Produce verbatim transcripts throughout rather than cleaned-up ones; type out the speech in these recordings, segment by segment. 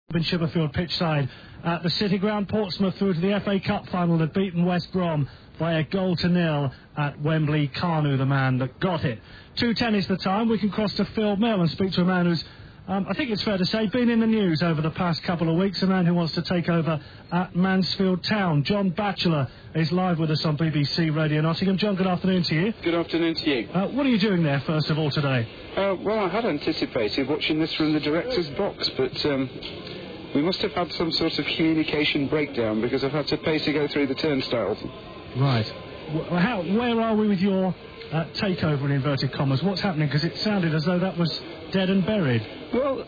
in Chipperfield pitch side at the City Ground. Portsmouth through to the F A Cup final. They've beaten West Brom by a goal to nil at Wembley. Kanu, the man that got it. two ten is the time. We can cross to Phil Mill and speak to a man who's, um, I think it's fair to say, been in the news over the past couple of weeks. A man who wants to take over at Mansfield Town. John Batchelor is live with us on B B C Radio Nottingham. John, good afternoon to you. Good afternoon to you. Uh, what are you doing there, first of all, today? Uh, well, I had anticipated watching this from the director's box, but um, we must have had some sort of communication breakdown because I've had to pay to go through the turnstiles. Right. Well, how, where are we with your uh, takeover, in inverted commas? What's happening? Because it sounded as though that was dead and buried. Well,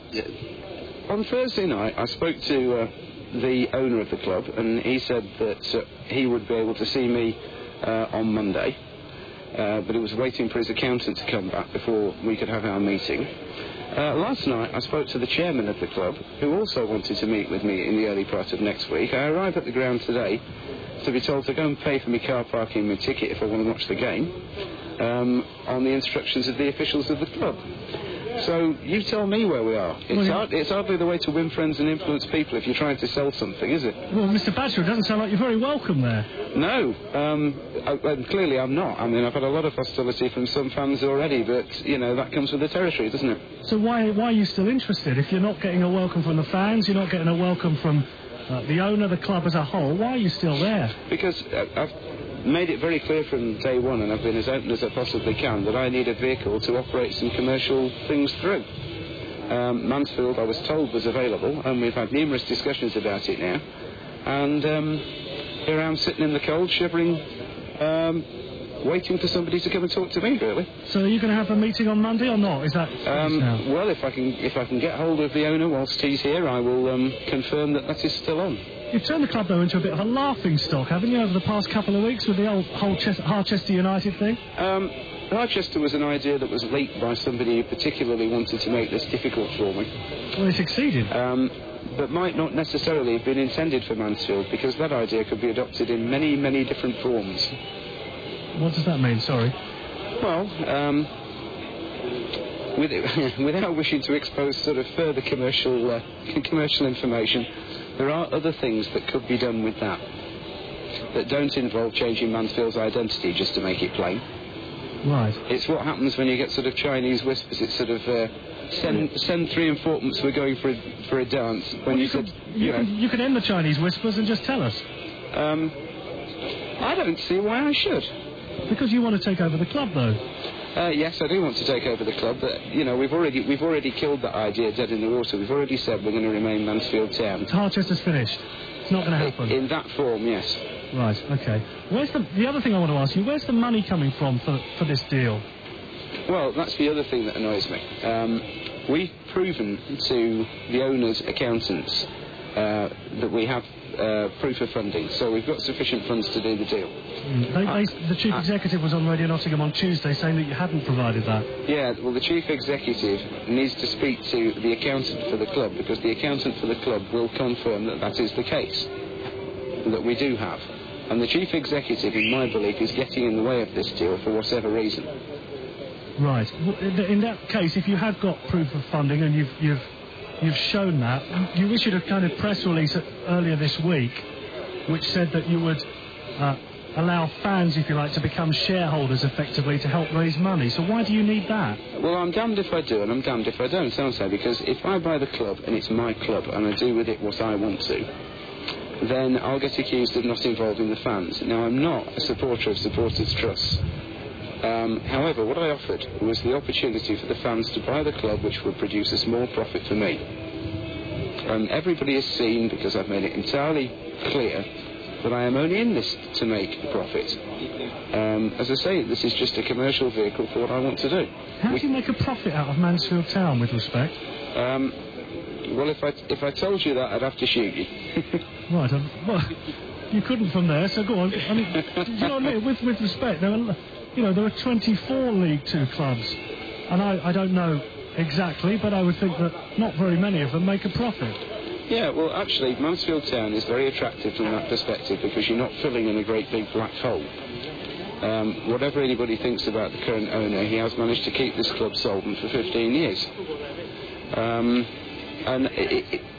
on Thursday night, I spoke to uh, the owner of the club, and he said that uh, he would be able to see me uh, on Monday, uh, but he was waiting for his accountant to come back before we could have our meeting. Uh, last night, I spoke to the chairman of the club, who also wanted to meet with me in the early part of next week. I arrived at the ground today to be told to go and pay for my car parking and my ticket if I want to watch the game, um, on the instructions of the officials of the club. So, you tell me where we are. It's, well, yeah. hard, it's hardly the way to win friends and influence people if you're trying to sell something, is it? Well, Mister Batchelor, it doesn't sound like you're very welcome there. No, um, I, and clearly I'm not. I mean, I've had a lot of hostility from some fans already, but, you know, that comes with the territory, doesn't it? So why, why are you still interested? If you're not getting a welcome from the fans, you're not getting a welcome from uh, the owner, the club as a whole, why are you still there? Because uh, I've made it very clear from day one, and I've been as open as I possibly can, that I need a vehicle to operate some commercial things through. Um, Mansfield, I was told, was available, and we've had numerous discussions about it now. And um, here I am sitting in the cold, shivering, um, waiting for somebody to come and talk to me, really. So are you going to have a meeting on Monday or not? Is that um, well, if I can if I can get hold of the owner whilst he's here, I will um, confirm that that is still on. You've turned the club, though, into a bit of a laughing stock, haven't you, over the past couple of weeks with the old whole Ches- Harchester United thing? Um, Harchester was an idea that was leaked by somebody who particularly wanted to make this difficult for me. Well, he succeeded. Um, but might not necessarily have been intended for Mansfield, because that idea could be adopted in many, many different forms. What does that mean? Sorry. Well, um, with it, without wishing to expose sort of further commercial uh, commercial information, there are other things that could be done with that that don't involve changing Mansfield's identity, just to make it plain. Right. It's what happens when you get sort of Chinese whispers. It's sort of uh, send send three and fourpence. We're going for a, for a dance. When well, you, you could said, you, you, could, know, you could end the Chinese whispers and just tell us. Um, I don't see why I should. Because you want to take over the club, though. Uh, yes, I do want to take over the club, but you know we've already we've already killed that idea dead in the water. We've already said we're going to remain Mansfield Town. Harchester's finished. It's not going to happen. In that form, yes. Right. Okay. Where's the the other thing I want to ask you? Where's the money coming from for for this deal? Well, that's the other thing that annoys me. Um, we've proven to the owner's accountants uh, that we have uh, proof of funding, so we've got sufficient funds to do the deal. Mm. They, they, the chief uh, executive was on Radio Nottingham on Tuesday saying that you hadn't provided that. Yeah, well, the chief executive needs to speak to the accountant for the club, because the accountant for the club will confirm that that is the case, that we do have. And the chief executive, in my belief, is getting in the way of this deal for whatever reason. Right. In that case, if you have got proof of funding and you've you've you've shown that, you issued a kind of press release earlier this week, which said that you would uh, allow fans, if you like, to become shareholders effectively to help raise money. So why do you need that? Well, I'm damned if I do and I'm damned if I don't, aren't I? Because if I buy the club and it's my club and I do with it what I want to, then I'll get accused of not involving the fans. Now, I'm not a supporter of Supporters Trust. Um, however, what I offered was the opportunity for the fans to buy the club, which would produce a small profit for me. Um, everybody has seen, because I've made it entirely clear, that I am only in this to make a profit. Um, as I say, this is just a commercial vehicle for what I want to do. How we, do you make a profit out of Mansfield Town, with respect? Um, well, if I if I told you that, I'd have to shoot you. Right. Um, well, you couldn't from there, so go on. I mean, do you know what I mean? With, with respect, there are, you know, there are twenty-four League Two clubs, and I, I don't know exactly, but I would think that not very many of them make a profit. Yeah, well, actually, Mansfield Town is very attractive from that perspective, because you're not filling in a great big black hole. Um, whatever anybody thinks about the current owner, he has managed to keep this club solvent for fifteen years. Um, and it, it,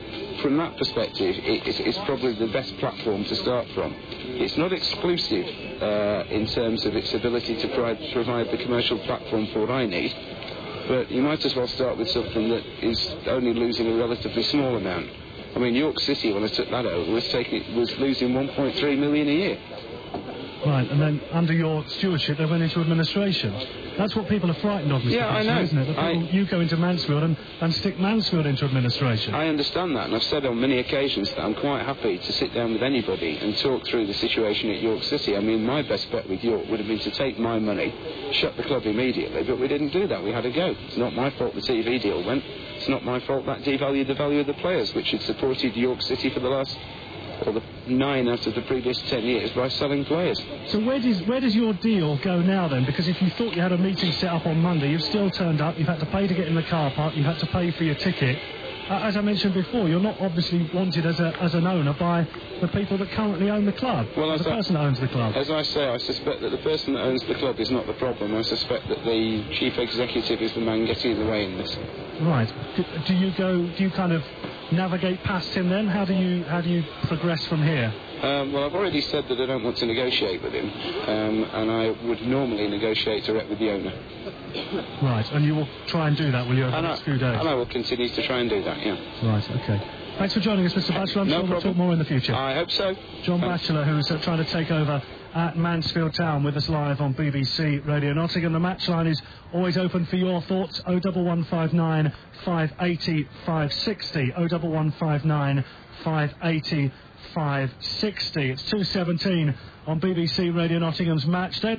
from that perspective, it, it's, it's probably the best platform to start from. It's not exclusive uh, in terms of its ability to provide, provide the commercial platform for what I need, but you might as well start with something that is only losing a relatively small amount. I mean, York City, when I took that over, was taking was losing one point three million a year. Right, and then under your stewardship, they went into administration. That's what people are frightened of, Mister Yeah, I Fisher, know. isn't it? The people, I, you go into Mansfield and, and stick Mansfield into administration. I understand that, and I've said on many occasions that I'm quite happy to sit down with anybody and talk through the situation at York City. I mean, my best bet with York would have been to take my money, shut the club immediately, but we didn't do that. We had to go. It's not my fault the T V deal went. It's not my fault that devalued the value of the players, which had supported York City for the last... or the nine out of the previous ten years by selling players. So where does where does your deal go now then? Because if you thought you had a meeting set up on Monday, you've still turned up, you've had to pay to get in the car park, you've had to pay for your ticket. Uh, as I mentioned before, you're not obviously wanted as a as an owner by the people that currently own the club. Well, the I, person that owns the club. As I say, I suspect that the person that owns the club is not the problem. I suspect that the chief executive is the man getting in the way in this. Right. Do, do you go? Do you kind of navigate past him then? How do you how do you progress from here? Um, well, I've already said that I don't want to negotiate with him, um, and I would normally negotiate direct with the owner. Right, and you will try and do that, will you, over and the next I, few days? And I will continue to try and do that, yeah. Right, OK. Thanks for joining us, Mister Batchelor. I'm no sure we'll problem. talk more in the future. I hope so. John Thanks. Batchelor, who's uh, trying to take over at Mansfield Town, with us live on B B C Radio Nottingham. The match line is always open for your thoughts. oh one one five nine, five eight oh, five six oh. oh one one five nine, five eight oh, five six oh. It's two seventeen on B B C Radio Nottingham's Match Day.